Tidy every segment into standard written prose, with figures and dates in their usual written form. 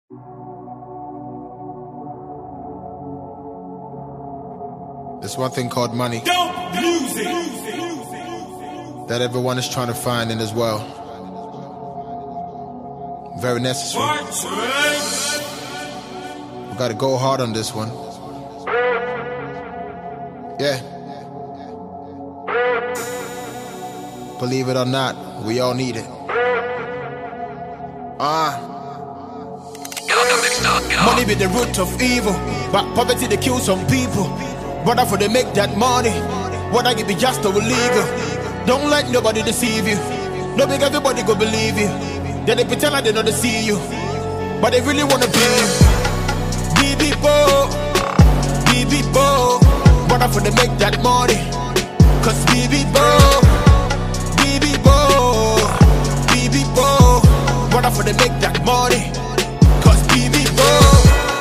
There's one thing called money that everyone is trying to find in this world. Very necessary. We gotta go hard on this one. Yeah. Believe it or not, we all need it. Money be the root of evil, but poverty they kill some people. Brother, for they make that money, what I give be just or illegal. Don't let nobody deceive you. No make everybody go believe you. Then they pretend like they don't see you, but they really wanna be you. BB-Bo, brother, for they make that money. Cause BB-Bo, brother, for they make that money. Cause BB-Bo.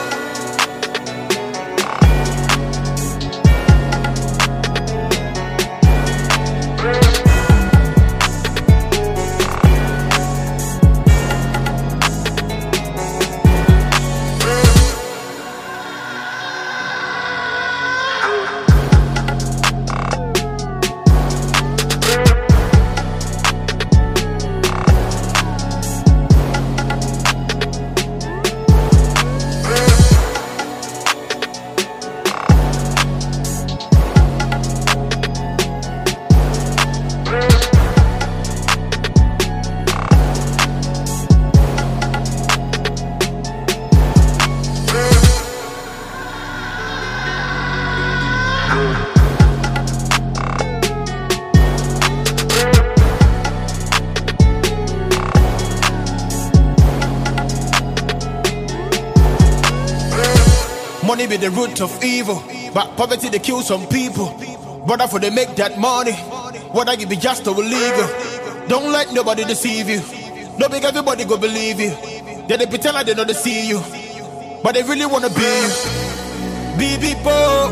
Money be the root of evil, but poverty they kill some people. Brother, for they make that money, what I give be just or illegal. Don't let nobody deceive you. No make everybody go believe you. Then they pretend like they don't see you, but they really wanna be you. BB-Bo,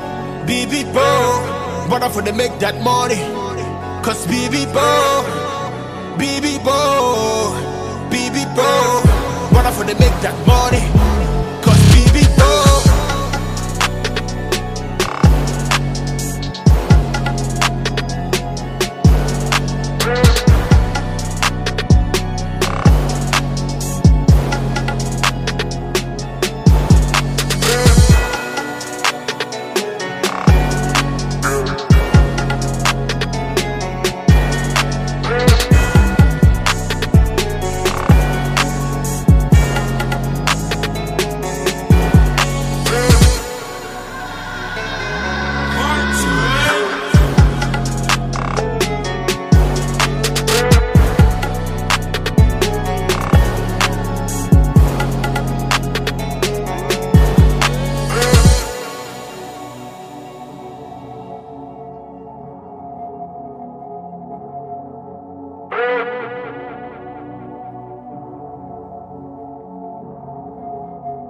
brother, for they make that money. Cause BB-Bo, brother, for they make that money. Cause BB-Bo.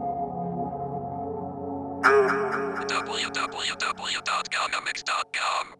www.gonamix.com